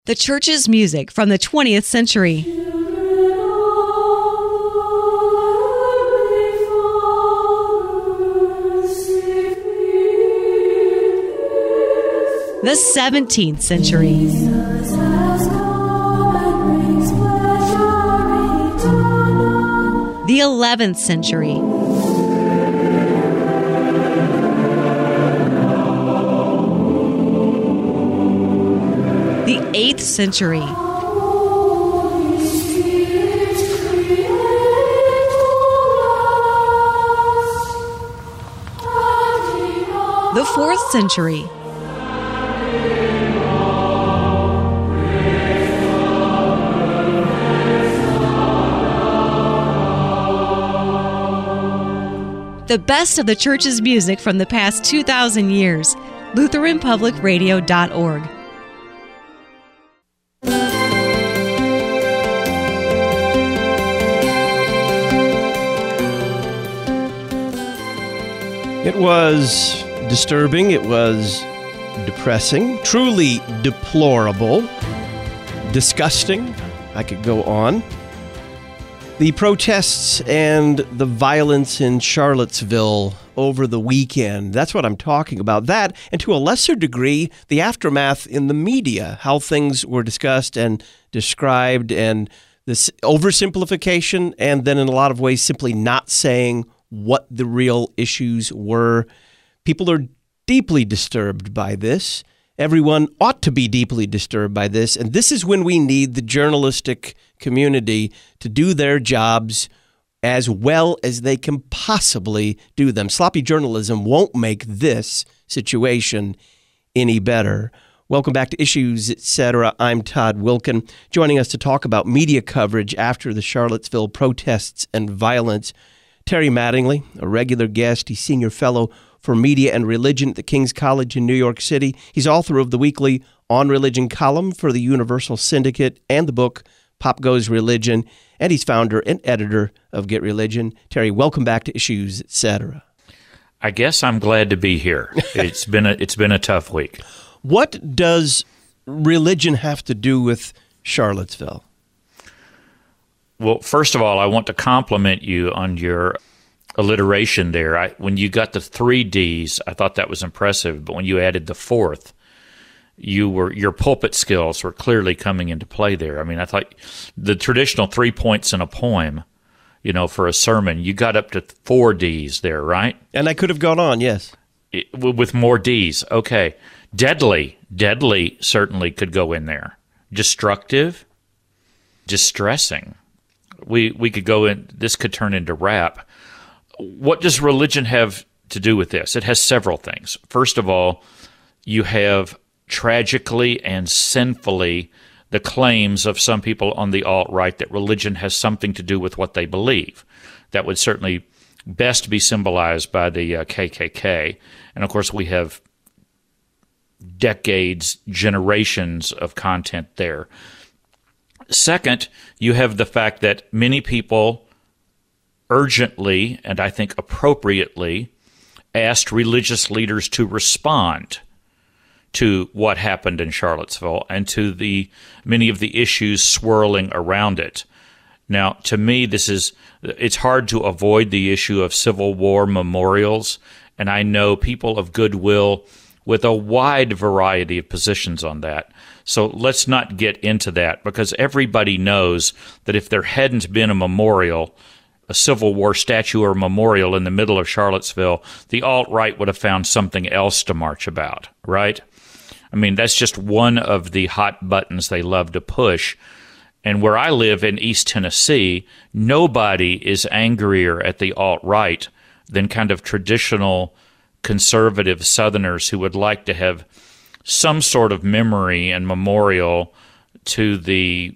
The church's music from the 20th century. The 17th century. The 11th century. The 8th century. The 4th century. The best of the church's music from the past 2,000 years. LutheranPublicRadio.org. It was disturbing, it was depressing, truly deplorable, disgusting. I could go on. The protests and the violence in Charlottesville over the weekend, that's what I'm talking about. That, and to a lesser degree, the aftermath in the media, how things were discussed and described, and this oversimplification, and then in a lot of ways simply not saying what the real issues were. People are deeply disturbed by this. Everyone ought to be deeply disturbed by this. And this is when we need the journalistic community to do their jobs as well as they can possibly do them. Sloppy journalism won't make this situation any better. Welcome back to Issues, Etc. I'm Todd Wilken. Joining us to talk about media coverage after the Charlottesville protests and violence, Terry Mattingly, a regular guest. He's senior fellow for media and religion at the King's College in New York City. He's author of the weekly On Religion column for the Universal Syndicate and the book Pop Goes Religion, and he's founder and editor of Get Religion. Terry, welcome back to Issues, Etc. I guess I'm glad to be here. It's been a tough week. What does religion have to do with Charlottesville? Well, first of all, I want to compliment you on your alliteration there. When you got the 3 Ds, I thought that was impressive, but when you added the 4th, your pulpit skills were clearly coming into play there. I mean, I thought the traditional 3 points in a poem, for a sermon, you got up to 4 Ds there, right? And I could have gone on, yes. With more Ds, okay. Deadly certainly could go in there. Destructive, distressing. We could go in, this could turn into rap. What does religion have to do with this? It has several things. First of all, you have tragically and sinfully the claims of some people on the alt-right that religion has something to do with what they believe. That would certainly best be symbolized by the KKK. And of course, we have decades, generations of content there. Second, you have the fact that many people urgently, and I think appropriately, asked religious leaders to respond to what happened in Charlottesville and to the many of the issues swirling around it. Now, to me, it's hard to avoid the issue of Civil War memorials, and I know people of goodwill with a wide variety of positions on that. So let's not get into that, because everybody knows that if there hadn't been a memorial, a Civil War statue or memorial in the middle of Charlottesville, the alt-right would have found something else to march about, right? I mean, that's just one of the hot buttons they love to push. And where I live in East Tennessee, nobody is angrier at the alt-right than kind of traditional conservative Southerners who would like to have some sort of memory and memorial to the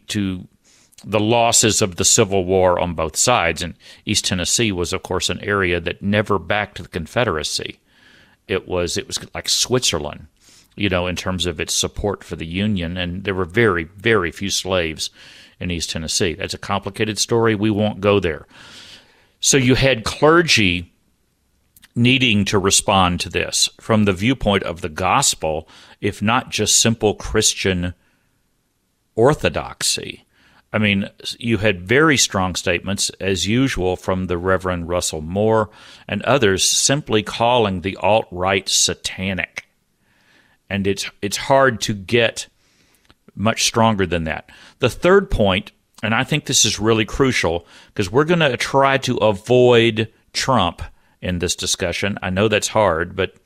losses of the Civil War on both sides. And East Tennessee was, of course, an area that never backed the Confederacy. It was like Switzerland, in terms of its support for the Union. And there were very, very few slaves in East Tennessee. That's a complicated story. We won't go there. So you had clergy needing to respond to this from the viewpoint of the gospel, if not just simple Christian orthodoxy. I mean, you had very strong statements, as usual, from the Reverend Russell Moore and others simply calling the alt-right satanic. And it's hard to get much stronger than that. The third point, and I think this is really crucial, because we're going to try to avoid Trump in this discussion. I know that's hard, but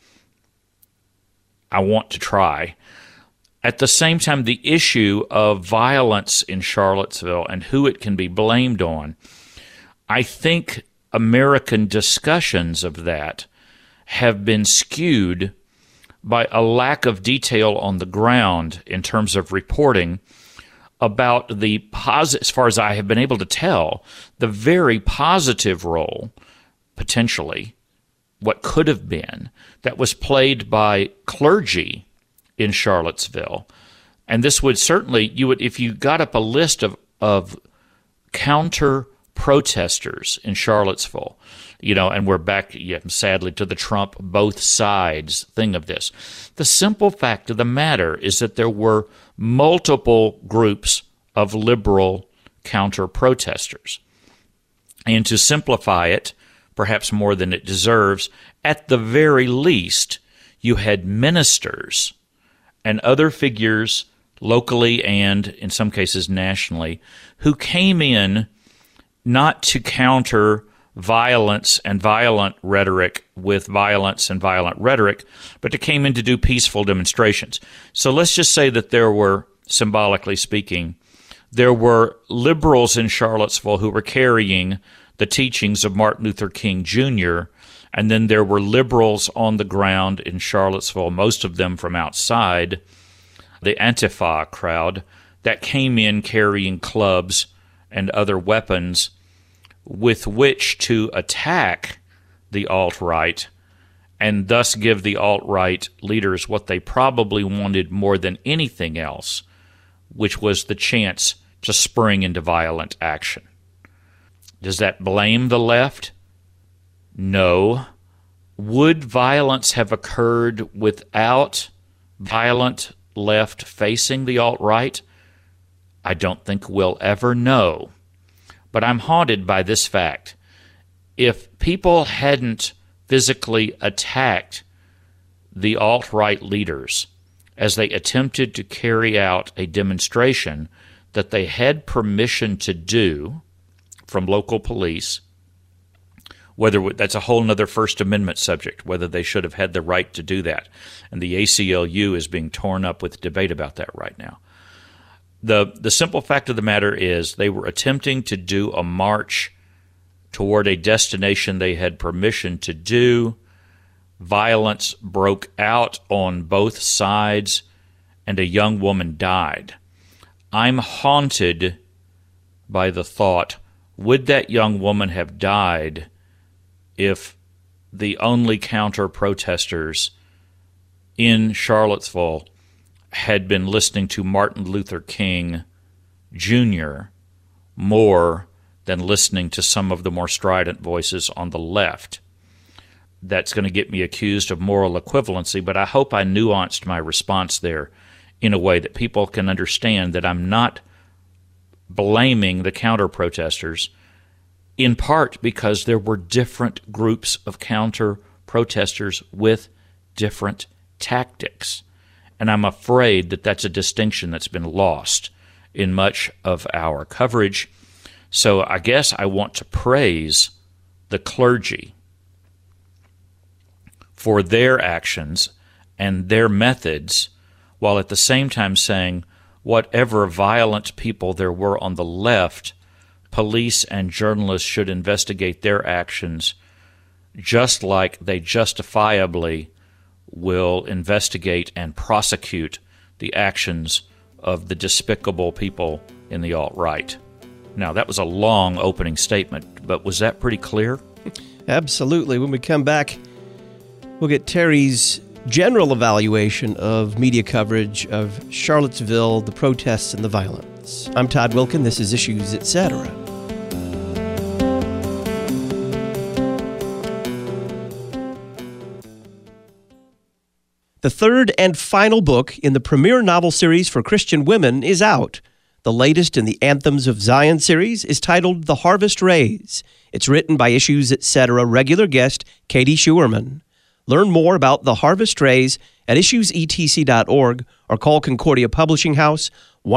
I want to try. At the same time, the issue of violence in Charlottesville and who it can be blamed on, I think American discussions of that have been skewed by a lack of detail on the ground in terms of reporting about the positive, as far as I have been able to tell, the very positive role, potentially, what could have been, that was played by clergy in Charlottesville. And this would certainly, if you got up a list of counter protesters in Charlottesville, and we're back, sadly, to the Trump both sides thing of this. The simple fact of the matter is that there were multiple groups of liberal counter protesters. And to simplify it, perhaps more than it deserves, at the very least, you had ministers and other figures locally and, in some cases, nationally, who came in not to counter violence and violent rhetoric with violence and violent rhetoric, but they came in to do peaceful demonstrations. So let's just say that there were, symbolically speaking, there were liberals in Charlottesville who were carrying the teachings of Martin Luther King Jr., and then there were liberals on the ground in Charlottesville, most of them from outside, the Antifa crowd, that came in carrying clubs and other weapons with which to attack the alt-right and thus give the alt-right leaders what they probably wanted more than anything else, which was the chance to spring into violent action. Does that blame the left? No. Would violence have occurred without violent left facing the alt-right? I don't think we'll ever know. But I'm haunted by this fact. If people hadn't physically attacked the alt-right leaders as they attempted to carry out a demonstration that they had permission to do from local police, whether that's a whole other First Amendment subject, whether they should have had the right to do that. And the ACLU is being torn up with debate about that right now. The simple fact of the matter is they were attempting to do a march toward a destination they had permission to do. Violence broke out on both sides, and a young woman died. I'm haunted by the thought, would that young woman have died if the only counter-protesters in Charlottesville had been listening to Martin Luther King Jr. more than listening to some of the more strident voices on the left? That's going to get me accused of moral equivalency, but I hope I nuanced my response there in a way that people can understand that I'm not blaming the counter-protesters, in part because there were different groups of counter-protesters with different tactics. And I'm afraid that that's a distinction that's been lost in much of our coverage. So I guess I want to praise the clergy for their actions and their methods, while at the same time saying whatever violent people there were on the left, police and journalists should investigate their actions just like they justifiably will investigate and prosecute the actions of the despicable people in the alt-right. Now, that was a long opening statement, but was that pretty clear? Absolutely. When we come back, we'll get Terry's general evaluation of media coverage of Charlottesville, the protests, and the violence. I'm Todd Wilkin. This is Issues, Etc. The third and final book in the premier novel series for Christian women is out. The latest in the Anthems of Zion series is titled The Harvest Rays. It's written by Issues Etc. regular guest Katie Schuerman. Learn more about The Harvest Rays at issuesetc.org or call Concordia Publishing House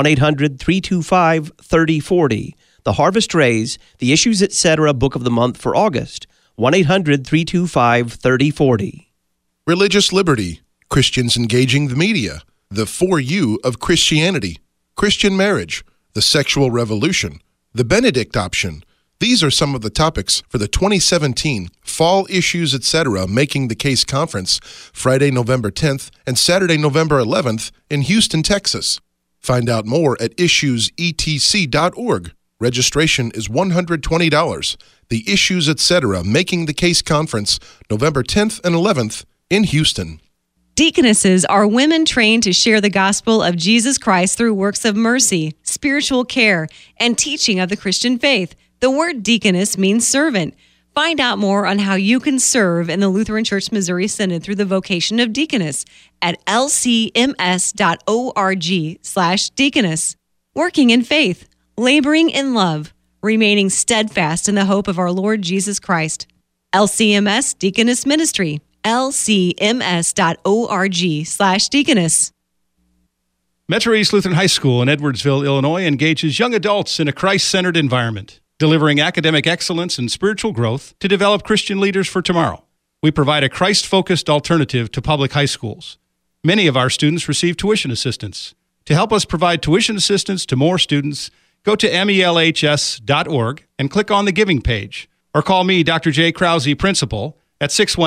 1-800-325-3040. The Harvest Rays, the Issues Etc. Book of the Month for August, 1-800-325-3040. Religious liberty, Christians engaging the media, the 4U of Christianity, Christian marriage, the sexual revolution, the Benedict option. These are some of the topics for the 2017 Fall Issues Etc. Making the Case Conference, Friday, November 10th and Saturday, November 11th in Houston, Texas. Find out more at issuesetc.org. Registration is $120. The Issues Etc. Making the Case Conference, November 10th and 11th in Houston. Deaconesses are women trained to share the gospel of Jesus Christ through works of mercy, spiritual care, and teaching of the Christian faith. The word deaconess means servant. Find out more on how you can serve in the Lutheran Church Missouri Synod through the vocation of deaconess at lcms.org/deaconess. Working in faith, laboring in love, remaining steadfast in the hope of our Lord Jesus Christ. LCMS Deaconess Ministry, lcms.org/deaconess. Metro East Lutheran High School in Edwardsville, Illinois engages young adults in a Christ-centered environment, delivering academic excellence and spiritual growth to develop Christian leaders for tomorrow. We provide a Christ-focused alternative to public high schools. Many of our students receive tuition assistance. To help us provide tuition assistance to more students, go to melhs.org and click on the Giving page, or call me, Dr. J. Krause, Principal, at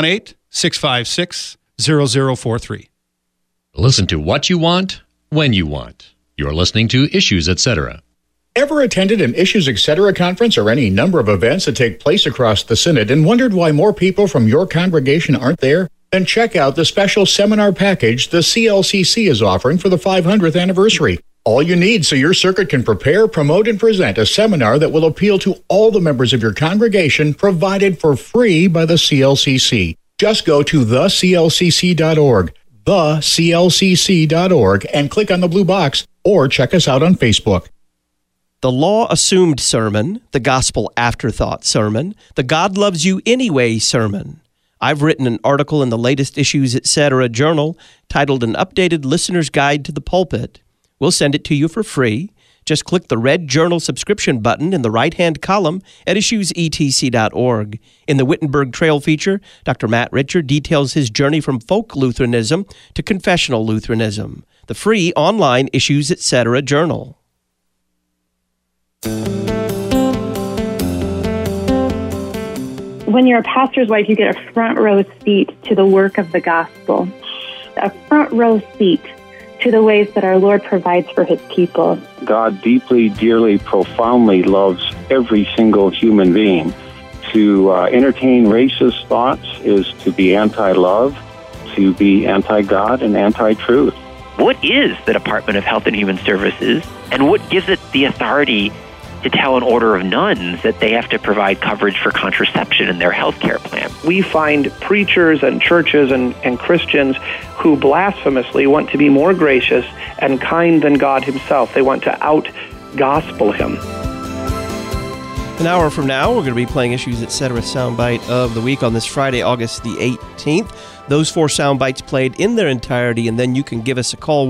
618-656-0043. Listen to what you want, when you want. You're listening to Issues Etc. Ever attended an Issues Etc. conference or any number of events that take place across the Synod and wondered why more people from your congregation aren't there? Then check out the special seminar package the CLCC is offering for the 500th anniversary. All you need so your circuit can prepare, promote, and present a seminar that will appeal to all the members of your congregation, provided for free by the CLCC. Just go to theclcc.org, theclcc.org, and click on the blue box, or check us out on Facebook. The Law Assumed Sermon, the Gospel Afterthought Sermon, the God Loves You Anyway Sermon. I've written an article in the latest Issues Etc. journal titled An Updated Listener's Guide to the Pulpit. We'll send it to you for free. Just click the red journal subscription button in the right-hand column at issuesetc.org. In the Wittenberg Trail feature, Dr. Matt Richer details his journey from folk Lutheranism to confessional Lutheranism. The free online Issues Etc. journal. When you're a pastor's wife, you get a front row seat to the work of the gospel, a front row seat to the ways that our Lord provides for his people. God deeply, dearly, profoundly loves every single human being. To entertain racist thoughts is to be anti-love, to be anti-God, and anti-truth. What is the Department of Health and Human Services, and what gives it the authority to tell an order of nuns that they have to provide coverage for contraception in their health care plan? We find preachers and churches and Christians who blasphemously want to be more gracious and kind than God himself. They want to out-gospel him. An hour from now, we're going to be playing Issues Etc. soundbite of the week on this Friday, August the 18th. Those 4 sound bites played in their entirety, and then you can give us a call,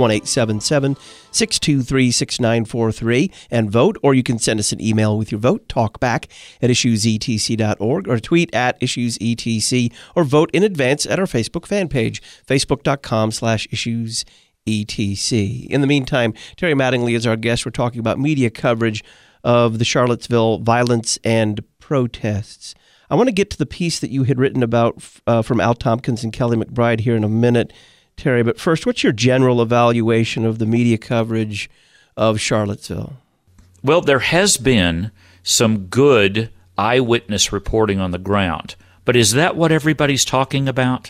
1-877-623-6943, and vote, or you can send us an email with your vote, talkback at issuesetc.org, or tweet at issuesetc, or vote in advance at our Facebook fan page, facebook.com/issuesetc. In the meantime, Terry Mattingly is our guest. We're talking about media coverage of the Charlottesville violence and protests. I want to get to the piece that you had written about from Al Tompkins and Kelly McBride here in a minute, Terry. But first, what's your general evaluation of the media coverage of Charlottesville? Well, there has been some good eyewitness reporting on the ground. But is that what everybody's talking about?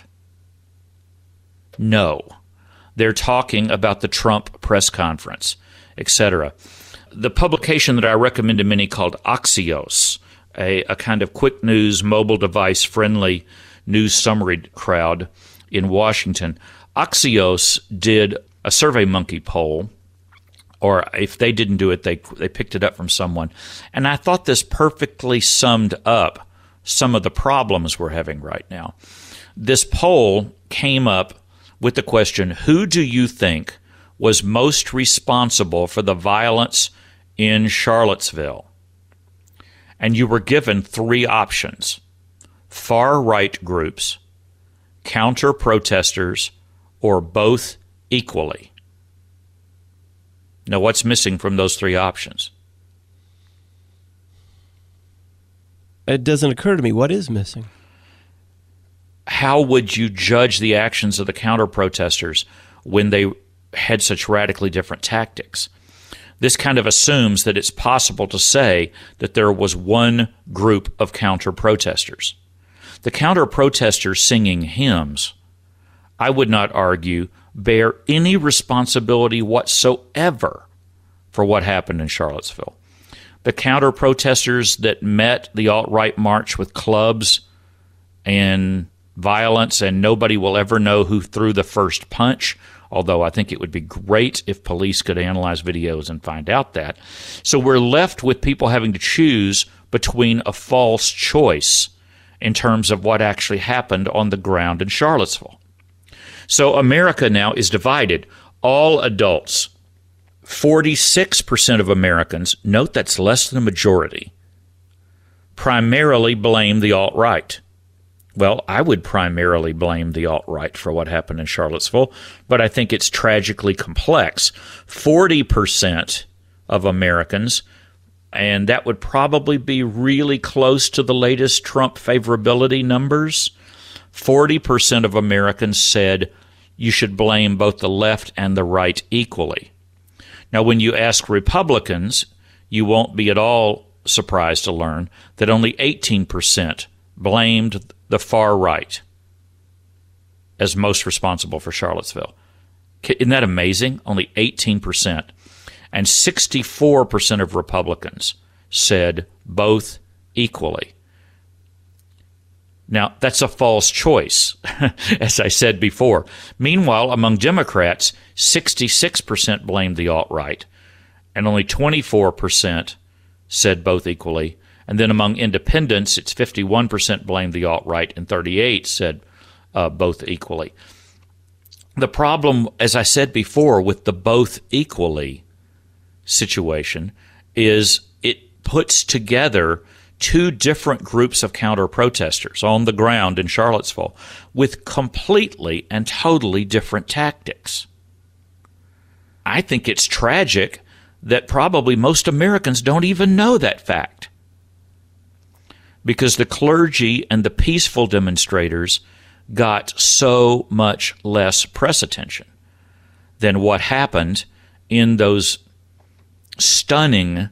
No. They're talking about the Trump press conference, etc. The publication that I recommend to many called Axios, a kind of quick news, mobile device-friendly news summary crowd in Washington. Axios did a SurveyMonkey poll or if they didn't do it, they picked it up from someone. And I thought this perfectly summed up some of the problems we're having right now. This poll came up with the question, who do you think was most responsible for the violence in Charlottesville? And you were given three options: far-right groups, counter-protesters, or both equally. Now, what's missing from those three options? It doesn't occur to me. What is missing? How would you judge the actions of the counter-protesters when they had such radically different tactics? This kind of assumes that it's possible to say that there was one group of counter-protesters. The counter-protesters singing hymns, I would not argue, bear any responsibility whatsoever for what happened in Charlottesville. The counter-protesters that met the alt-right march with clubs and violence, and nobody will ever know who threw the first punch, although I think it would be great if police could analyze videos and find out that. So we're left with people having to choose between a false choice in terms of what actually happened on the ground in Charlottesville. So America now is divided. All adults, 46% of Americans, note that's less than a majority, primarily blame the alt-right. Well, I would primarily blame the alt-right for what happened in Charlottesville, but I think it's tragically complex. 40% of Americans, and that would probably be really close to the latest Trump favorability numbers, 40% of Americans said you should blame both the left and the right equally. Now, when you ask Republicans, you won't be at all surprised to learn that only 18% blamed the far right as most responsible for Charlottesville. Isn't that amazing? Only 18%. And 64% of Republicans said both equally. Now, that's a false choice, as I said before. Meanwhile, among Democrats, 66% blamed the alt-right, and only 24% said both equally. And then among independents, it's 51% blamed the alt-right, and 38% said both equally. The problem, as I said before, with the both equally situation is it puts together two different groups of counter-protesters on the ground in Charlottesville with completely and totally different tactics. I think it's tragic that probably most Americans don't even know that fact, because the clergy and the peaceful demonstrators got so much less press attention than what happened in those stunning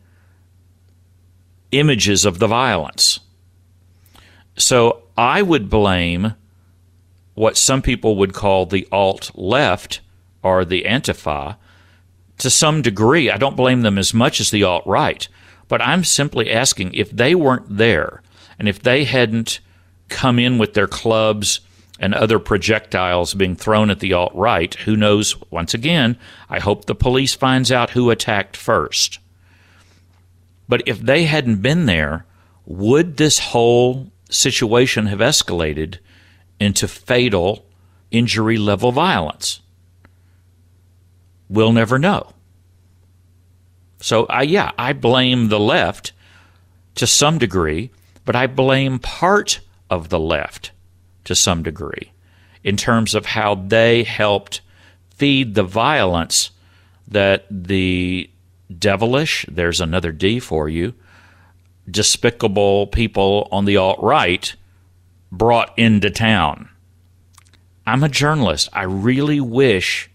images of the violence. So I would blame what some people would call the alt-left or the Antifa to some degree. I don't blame them as much as the alt-right, but I'm simply asking, if they weren't there and if they hadn't come in with their clubs and other projectiles being thrown at the alt-right, who knows, once again, I hope the police finds out who attacked first. But if they hadn't been there, would this whole situation have escalated into fatal injury-level violence? We'll never know. So, I blame the left to some degree, but I blame part of the left to some degree in terms of how they helped feed the violence that the devilish, there's another D for you, despicable people on the alt-right brought into town. I'm a journalist. I really wish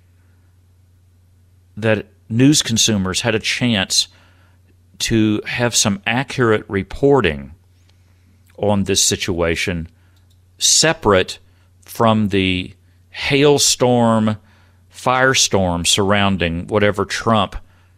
that news consumers had a chance to have some accurate reporting on this situation, separate from the hailstorm, firestorm surrounding whatever Trump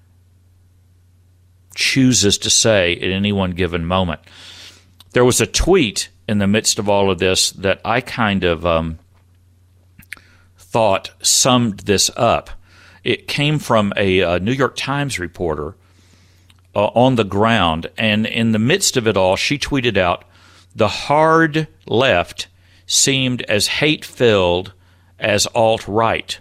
chooses to say at any one given moment. There was a tweet in the midst of all of this that I kind of thought summed this up. It came from a New York Times reporter on the ground, and in the midst of it all, she tweeted out, "The hard left seemed as hate-filled as alt-right.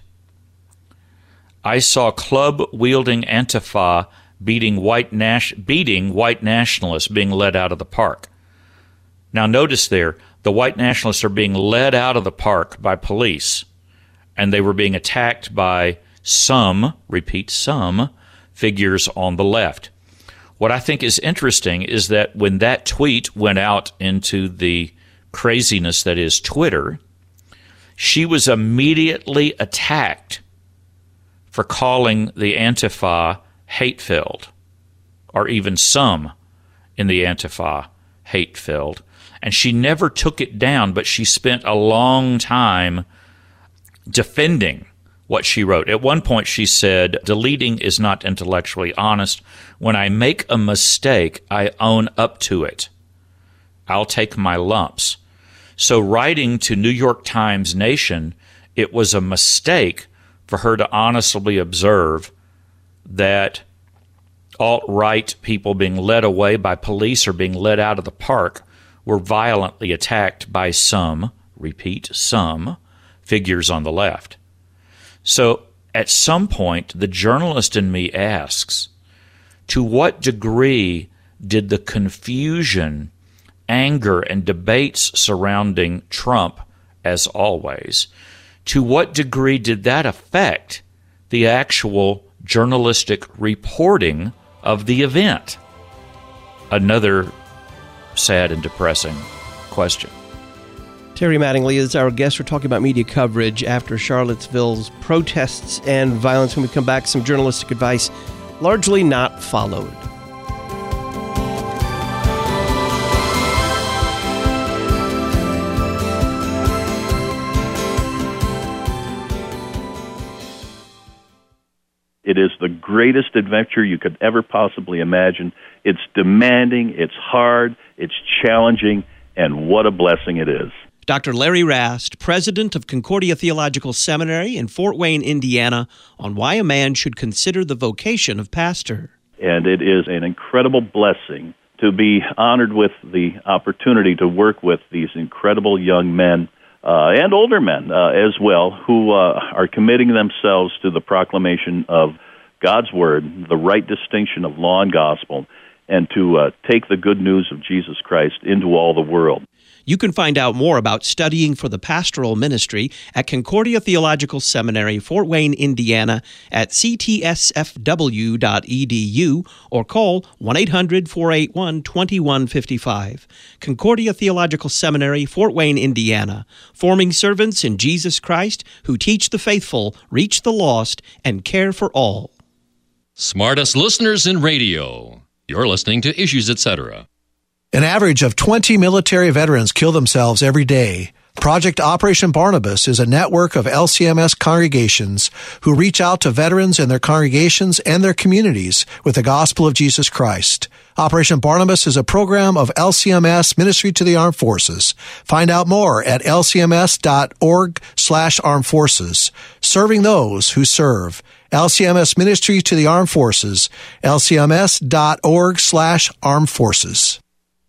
I saw club-wielding Antifa beating white nationalists being led out of the park." Now notice there, the white nationalists are being led out of the park by police, and they were being attacked by some, repeat, some figures on the left. What I think is interesting is that when that tweet went out into the craziness that is Twitter, she was immediately attacked for calling the Antifa hate-filled, or even some in the Antifa hate-filled. And she never took it down, but she spent a long time defending what she wrote. At one point she said, "Deleting is not intellectually honest. When I make a mistake, I own up to it. I'll take my lumps." So writing to New York Times Nation, it was a mistake for her to honestly observe that alt-right people being led away by police or being led out of the park were violently attacked by some, repeat, some figures on the left. So at some point, the journalist in me asks, to what degree did the confusion, anger, and debates surrounding Trump, as always, to what degree did that affect the actual journalistic reporting of the event? Another sad and depressing question. Terry Mattingly is our guest. We're talking about media coverage after Charlottesville's protests and violence. When we come back, some journalistic advice largely not followed. It is the greatest adventure you could ever possibly imagine. It's demanding, it's hard, it's challenging, and what a blessing it is. Dr. Larry Rast, president of Concordia Theological Seminary in Fort Wayne, Indiana, on why a man should consider the vocation of pastor. And it is an incredible blessing to be honored with the opportunity to work with these incredible young men and older men as well, who are committing themselves to the proclamation of God's Word, the right distinction of law and gospel, and to take the good news of Jesus Christ into all the world. You can find out more about studying for the pastoral ministry at Concordia Theological Seminary, Fort Wayne, Indiana, at ctsfw.edu or call 1-800-481-2155. Concordia Theological Seminary, Fort Wayne, Indiana, forming servants in Jesus Christ who teach the faithful, reach the lost, and care for all. Smartest listeners in radio. You're listening to Issues, Etc. An average of 20 military veterans kill themselves every day. Project Operation Barnabas is a network of LCMS congregations who reach out to veterans in their congregations and their communities with the gospel of Jesus Christ. Operation Barnabas is a program of LCMS Ministry to the Armed Forces. Find out more at lcms.org/armed forces. Serving those who serve. LCMS Ministry to the Armed Forces. lcms.org/armed forces.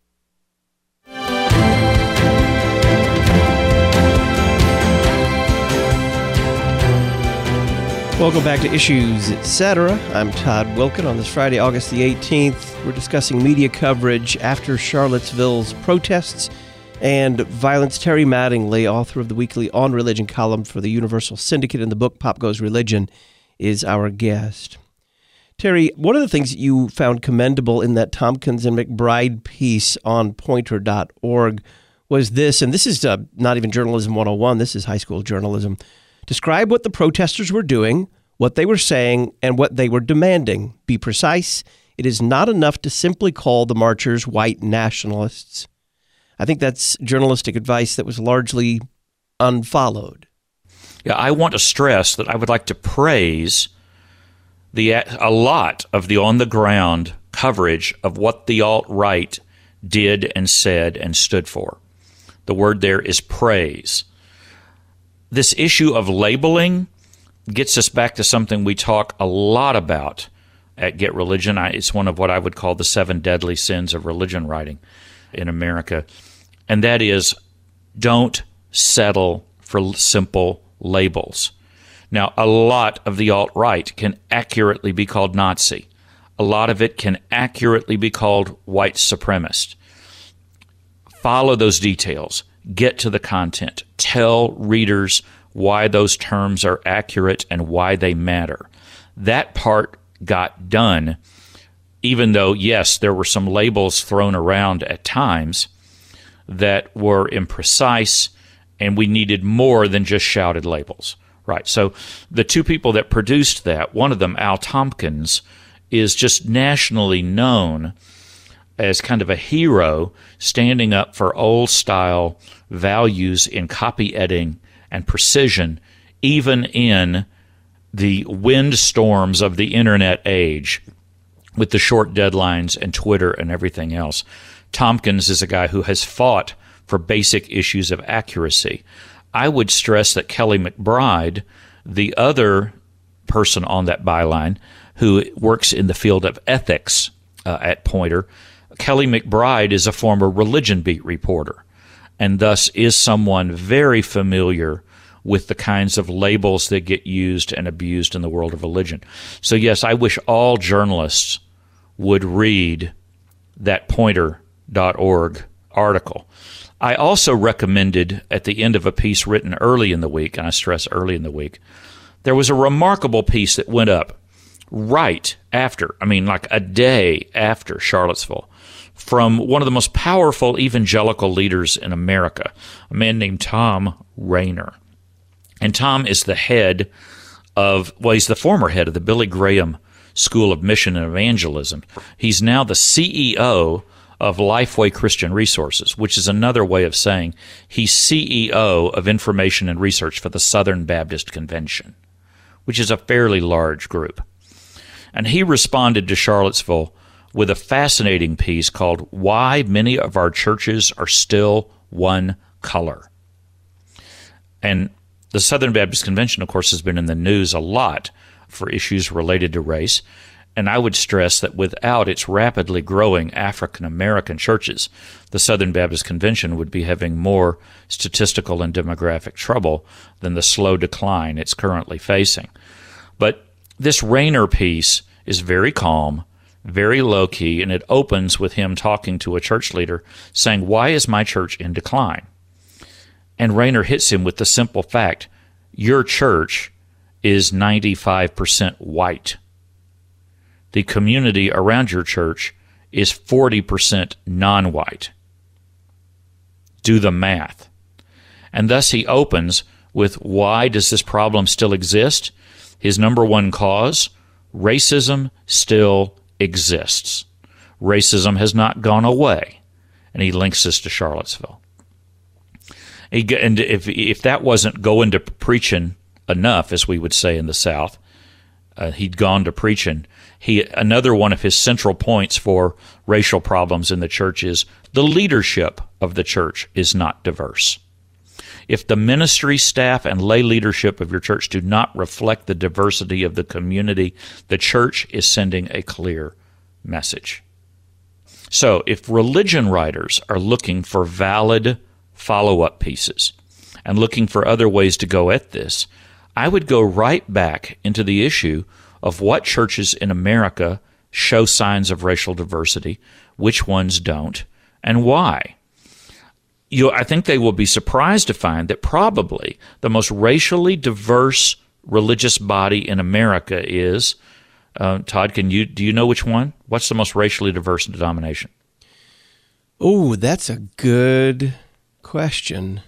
Welcome back to Issues, Etc. I'm Todd Wilkin. On this Friday, August the 18th, we're discussing media coverage after Charlottesville's protests and violence. Terry Mattingly, author of the weekly On Religion column for the Universal Syndicate and the book Pop Goes Religion, is our guest. Terry, one of the things that you found commendable in that Tompkins and McBride piece on Poynter.org was this, and this is not even Journalism 101, this is high school journalism. Describe what the protesters were doing, what they were saying, and what they were demanding. Be precise. It is not enough to simply call the marchers white nationalists. I think that's journalistic advice that was largely unfollowed. Yeah, I want to stress that I would like to praise a lot of the on-the-ground coverage of what the alt-right did and said and stood for. The word there is praise. This issue of labeling, gets us back to something we talk a lot about at Get Religion. It's one of what I would call the 7 deadly sins of religion writing in America, and that is, don't settle for simple labels. Now, a lot of the alt-right can accurately be called Nazi. A lot of it can accurately be called white supremacist. Follow those details. Get to the content. Tell readers why those terms are accurate and why they matter. That part got done, even though, yes, there were some labels thrown around at times that were imprecise, and we needed more than just shouted labels. Right. So the 2 people that produced that, one of them, Al Tompkins, is just nationally known as kind of a hero standing up for old-style values in copy editing and precision, even in the windstorms of the internet age with the short deadlines and Twitter and everything else. Tompkins is a guy who has fought for basic issues of accuracy. I would stress that Kelly McBride, the other person on that byline who works in the field of ethics at Poynter, Kelly McBride is a former religion beat reporter, and thus is someone very familiar with the kinds of labels that get used and abused in the world of religion. So yes, I wish all journalists would read that Poynter.org article. I also recommended at the end of a piece written early in the week, and I stress early in the week, there was a remarkable piece that went up right after, like a day after Charlottesville, from one of the most powerful evangelical leaders in America, a man named Thom Rainer. And Tom is the head of, he's the former head of the Billy Graham School of Mission and Evangelism. He's now the CEO of Lifeway Christian Resources, which is another way of saying he's CEO of Information and Research for the Southern Baptist Convention, which is a fairly large group. And he responded to Charlottesville with a fascinating piece called Why Many of Our Churches Are Still One Color. And the Southern Baptist Convention, of course, has been in the news a lot for issues related to race. And I would stress that without its rapidly growing African-American churches, the Southern Baptist Convention would be having more statistical and demographic trouble than the slow decline it's currently facing. But this Rainer piece is very calm, very low-key, and it opens with him talking to a church leader saying, why is my church in decline? And Rainer hits him with the simple fact, your church is 95% white. The community around your church is 40% non-white. Do the math. And thus he opens with, why does this problem still exist? His number one cause, racism still exists. Racism has not gone away. And he links this to Charlottesville. And if that wasn't going to preaching enough, as we would say in the South, he'd gone to preaching. Another one of his central points for racial problems in the church is the leadership of the church is not diverse. If the ministry staff and lay leadership of your church do not reflect the diversity of the community, the church is sending a clear message. So if religion writers are looking for valid follow-up pieces and looking for other ways to go at this, I would go right back into the issue of what churches in America show signs of racial diversity, which ones don't, and why. I think they will be surprised to find that probably the most racially diverse religious body in America is, Todd, do you know which one? What's the most racially diverse denomination? Oh, that's a good question.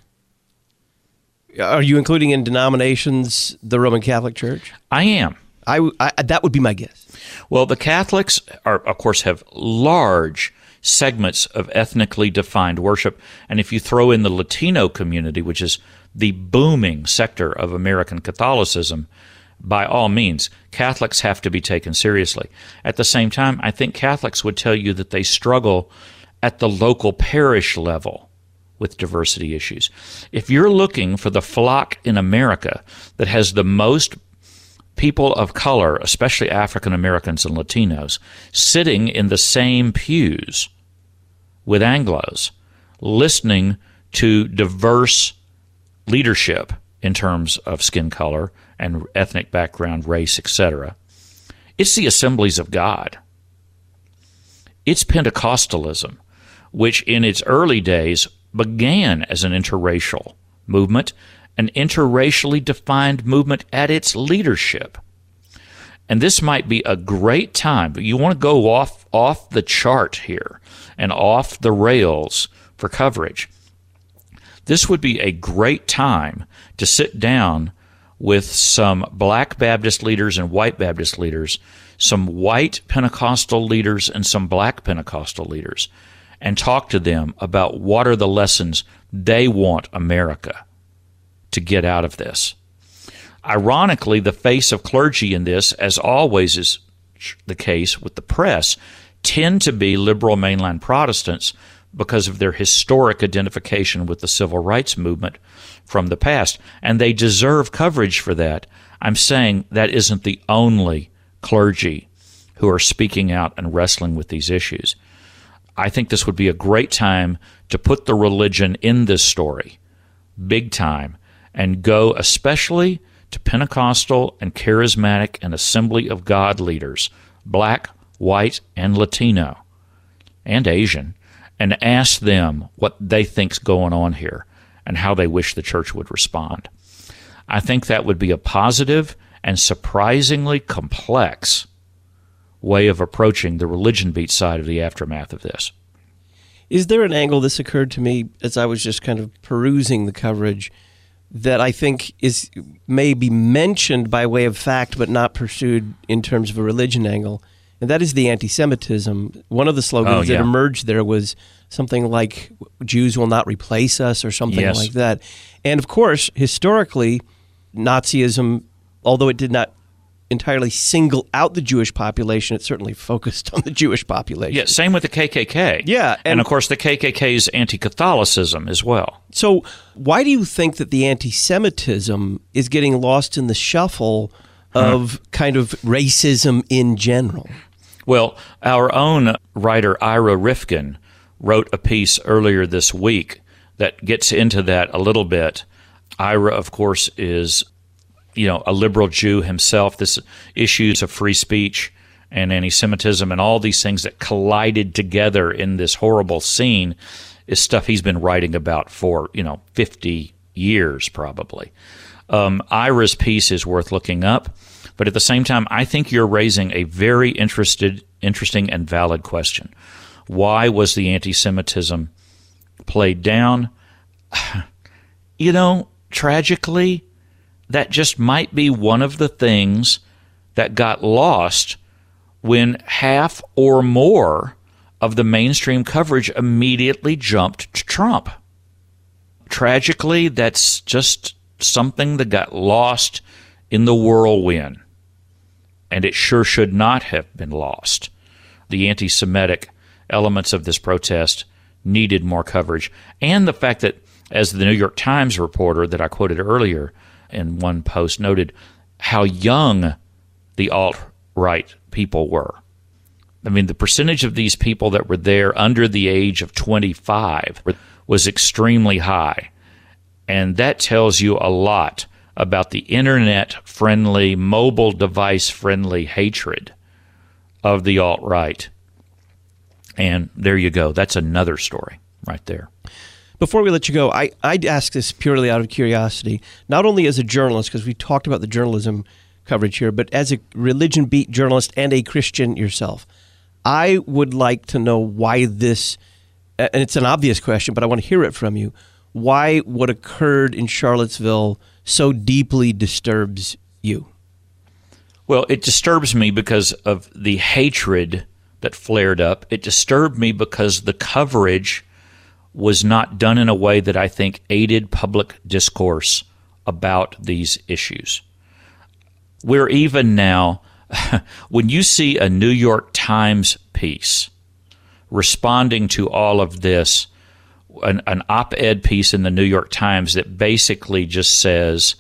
Are you including in denominations the Roman Catholic Church? I am. That would be my guess. Well, the Catholics of course, have large segments of ethnically defined worship, and if you throw in the Latino community, which is the booming sector of American Catholicism, by all means, Catholics have to be taken seriously. At the same time, I think Catholics would tell you that they struggle at the local parish level with diversity issues. If you're looking for the flock in America that has the most people of color, especially African Americans and Latinos, sitting in the same pews with Anglos, listening to diverse leadership in terms of skin color and ethnic background, race, etc. It's the Assemblies of God. It's Pentecostalism, which in its early days began as an interracial movement, an interracially defined movement at its leadership. And this might be a great time, but you want to go off the chart here and off the rails for coverage. This would be a great time to sit down with some black Baptist leaders and white Baptist leaders, some white Pentecostal leaders and some black Pentecostal leaders, and talk to them about what are the lessons they want America to get out of this. Ironically, the face of clergy in this, as always is the case with the press, tend to be liberal mainline Protestants because of their historic identification with the civil rights movement from the past, and they deserve coverage for that. I'm saying that isn't the only clergy who are speaking out and wrestling with these issues. I think this would be a great time to put the religion in this story, big time, and go especially to Pentecostal and charismatic and Assembly of God leaders, black, white, and Latino, and Asian, and ask them what they think's going on here and how they wish the church would respond. I think that would be a positive and surprisingly complex way of approaching the religion beat side of the aftermath of this. Is there an angle, this occurred to me as I was just kind of perusing the coverage, that I think is maybe mentioned by way of fact but not pursued in terms of a religion angle, and that is the anti-Semitism. One of the slogans that emerged there was something like, Jews will not replace us, or something like that. And of course, historically, Nazism, although it did not entirely single out the Jewish population, it certainly focused on the Jewish population. Yeah, same with the KKK. Yeah. And of course, the KKK's anti-Catholicism as well. So why do you think that the anti-Semitism is getting lost in the shuffle of kind of racism in general? Well, our own writer, Ira Rifkin, wrote a piece earlier this week that gets into that a little bit. Ira, of course, is a liberal Jew himself. This issues of free speech and anti-Semitism and all these things that collided together in this horrible scene is stuff he's been writing about for 50 years probably. Ira's piece is worth looking up, but at the same time, I think you're raising a very interesting and valid question. Why was the anti-Semitism played down? Tragically, that just might be one of the things that got lost when half or more of the mainstream coverage immediately jumped to Trump. Tragically, that's just something that got lost in the whirlwind, and it sure should not have been lost. The anti-Semitic elements of this protest needed more coverage, and the fact that, as the New York Times reporter that I quoted earlier in one post noted, how young the alt-right people were. I mean, the percentage of these people that were there under the age of 25 was extremely high. And that tells you a lot about the internet-friendly, mobile device-friendly hatred of the alt-right. And there you go. That's another story right there. Before we let you go, I'd ask this purely out of curiosity, not only as a journalist, because we talked about the journalism coverage here, but as a religion beat journalist and a Christian yourself. I would like to know why this, and it's an obvious question, but I want to hear it from you, why what occurred in Charlottesville so deeply disturbs you. Well, it disturbs me because of the hatred that flared up. It disturbed me because the coverage was not done in a way that I think aided public discourse about these issues. We're even now, when you see a New York Times piece responding to all of this, an op-ed piece in the New York Times that basically just says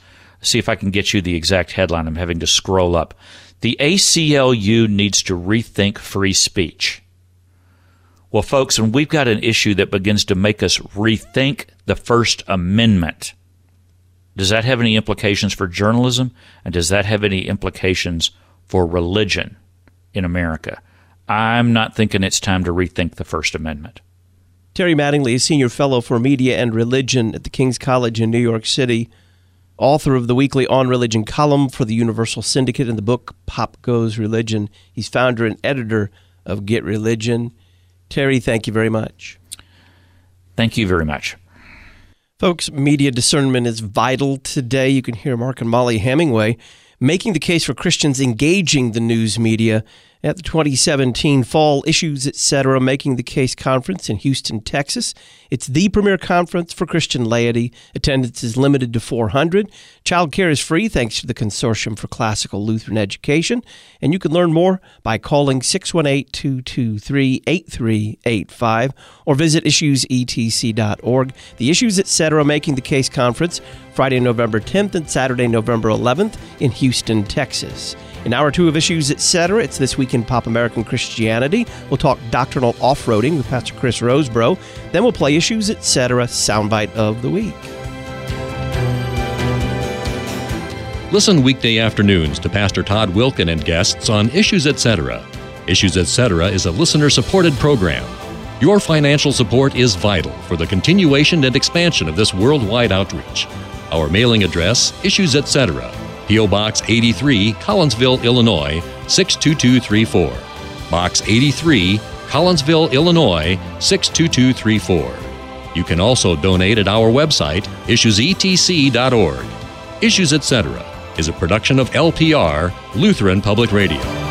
see if I can get you the exact headline. I'm having to scroll up. The ACLU needs to rethink free speech. Well, folks, when we've got an issue that begins to make us rethink the First Amendment, does that have any implications for journalism? And does that have any implications for religion in America? I'm not thinking it's time to rethink the First Amendment. Terry Mattingly is Senior Fellow for Media and Religion at the King's College in New York City, author of the weekly On Religion column for the Universal Syndicate and the book Pop Goes Religion. He's founder and editor of Get Religion. Terry, thank you very much. Thank you very much. Folks, media discernment is vital today. You can hear Mark and Molly Hemingway making the case for Christians engaging the news media at the 2017 Fall Issues, Etc. Making the Case Conference in Houston, Texas. It's the premier conference for Christian laity. Attendance is limited to 400. Childcare is free thanks to the Consortium for Classical Lutheran Education. And you can learn more by calling 618-223-8385 or visit issuesetc.org. The Issues, Etc. Making the Case Conference, Friday, November 10th and Saturday, November 11th in Houston, Texas. In Hour 2 of Issues, Etc., it's This Week in Pop American Christianity. We'll talk doctrinal off-roading with Pastor Chris Rosebrough. Then we'll play Issues, Etc., Soundbite of the Week. Listen weekday afternoons to Pastor Todd Wilken and guests on Issues, Etc. Issues, Etc. is a listener-supported program. Your financial support is vital for the continuation and expansion of this worldwide outreach. Our mailing address, Issues, Etc., P.O. Box 83, Collinsville, Illinois, 62234. Box 83, Collinsville, Illinois, 62234. You can also donate at our website, issuesetc.org. Issues, Etc. is a production of LPR, Lutheran Public Radio.